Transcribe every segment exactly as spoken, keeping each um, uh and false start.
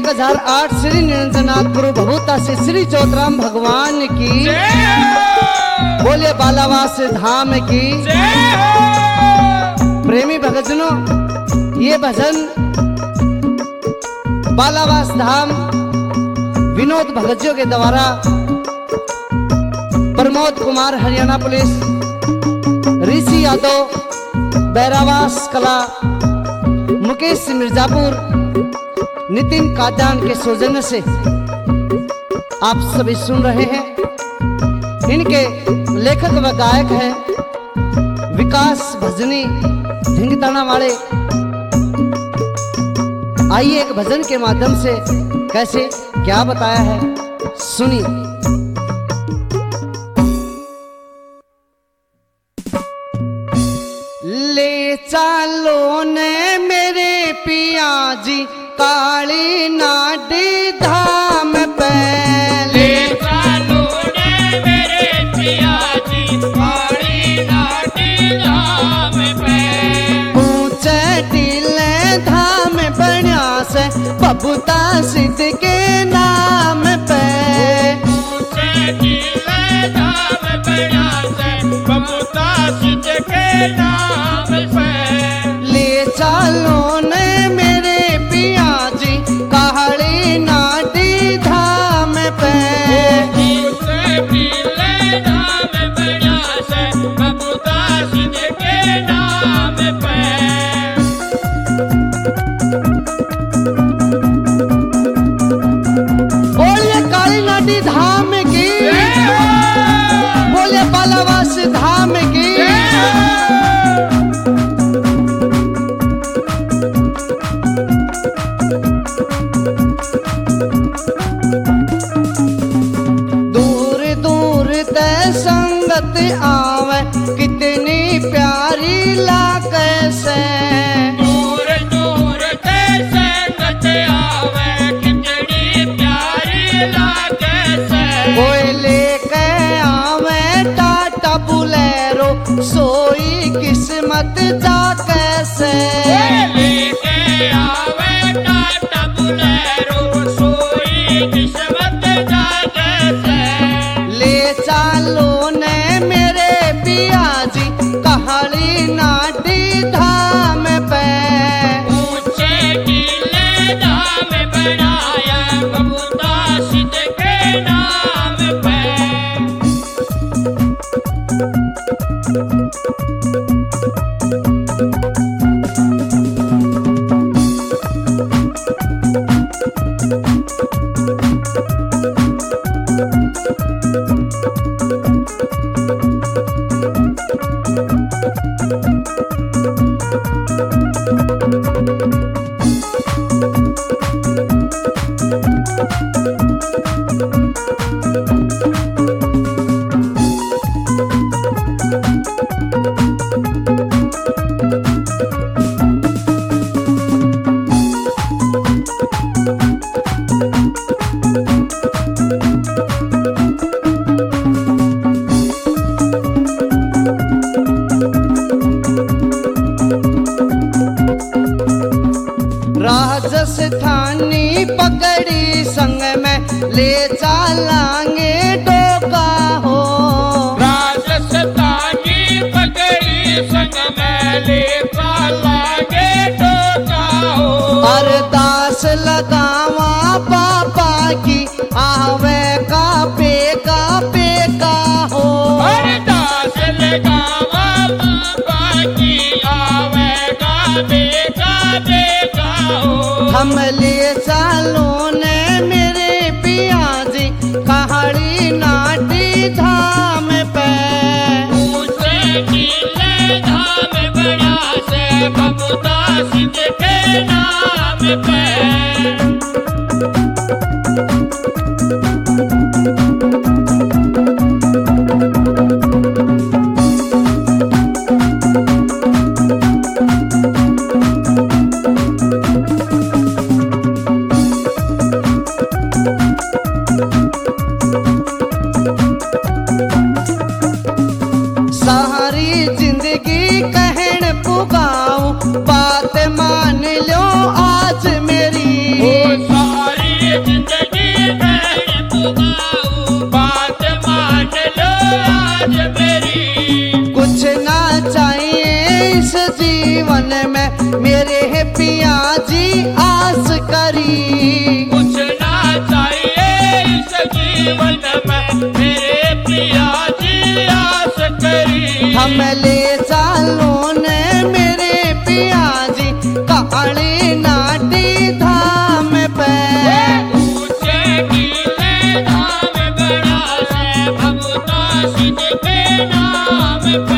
एक हजार आठ श्री निरंजनाथ गुरु भभूता से श्री चौतराम भगवान की बोले बालावास धाम की। प्रेमी भक्तजनों, ये भजन बालावास धाम विनोद भगतजियों के द्वारा प्रमोद कुमार हरियाणा पुलिस, ऋषि यादव बैरावास कला, मुकेश मिर्जापुर, नितिन काजान के सौजन्य से आप सभी सुन रहे हैं। इनके लेखक व गायक हैं विकास भजनी ढिंगताना वाले। आइए एक भजन के माध्यम से कैसे क्या बताया है सुनिए। ले चालो ने मेरे पिया जी काली नाडी धाम पे, ले चालो ने मेरे पिया जी काली नाडी धाम पे। ऊंचे टीले धाम बनिया से बबूता सिद्ध के नाम पे, ऊंचे टीले धाम बनिया से बबूता सिद्ध के नाम पे। ले चालो ने मेरे पिया जी काली नाडी धाम पे, ऊंचे टीले धाम बनिया से बबूता सिद्ध के नाम पे। बोले काली नाडी धाम की, बोले बालावास धाम की। दूर दूर ते संगत आवे कितनी प्यारी लागे से, दूर दूर ते संगत आवे कितनी प्यारी लागे से। कोई लेके आवे टाटा बुलेरो सोई किस्मत जाके से, लेके आवे टाटा बुलेरो सोई किस्मत जागे से। ले चालो ने मेरे पिया जी काली नाडी धाम पे, ऊंचे टीले धाम बनाया बबूता सिद्ध के नाम पे। राजस्थानी पगड़ी संग में ले चालांगे डोका हो, राजस्थानी पगड़ी संग में ले चालांगे डोका हो। अरदास लगावा पापा की आवे का पेका पेका हो, अरदास लगावा पापा की आवे का बेका बेका हो। हम ले चालो ने मेरे पिया जी काली नाडी धाम पे, ऊंचे टीले धाम बड़ा से बबूता सिद्ध के नाम पे। सारी जिंदगी कहन पुगाऊं बात मान लो आज मेरी, ओ सारी मेरे है पिया जी आस करी। पूछना चाहिए इस जीवन में मेरे पिया जी आस करी। हम ले चालो ने मेरे पिया जी काली नाटी धाम पे। ऊंचे नीले धाम बड़ा से भगवता सिद्ध के नाम पे।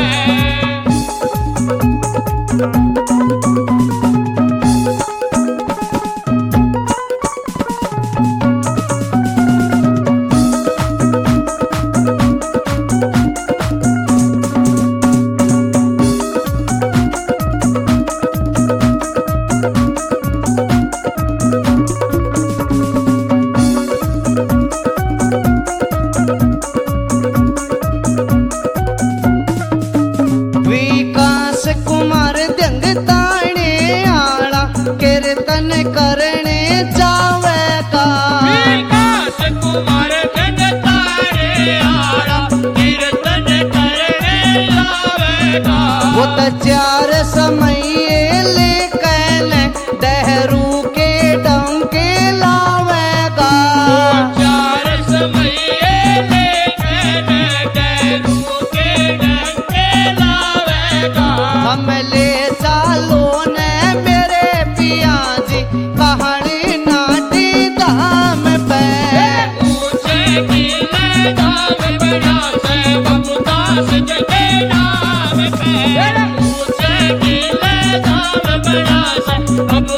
विकास कुमार दंग ताने आला कीर्तन करने जावेगा। विकास कुमार दंग ताने आला कीर्तन करने जावेगा। वो तो चार समय ले कहने डहरू के डंके लावेगा। चार समय लेकर डरू के डंके लावेगा। हम ले चालो ने मेरे पिया जी कहानी नाटी धाम पे। ऊंचे नीले धाम बड़ा से भगवता सिद्ध के नाम पे। ऊंचे नीले धाम बड़ा से भगवता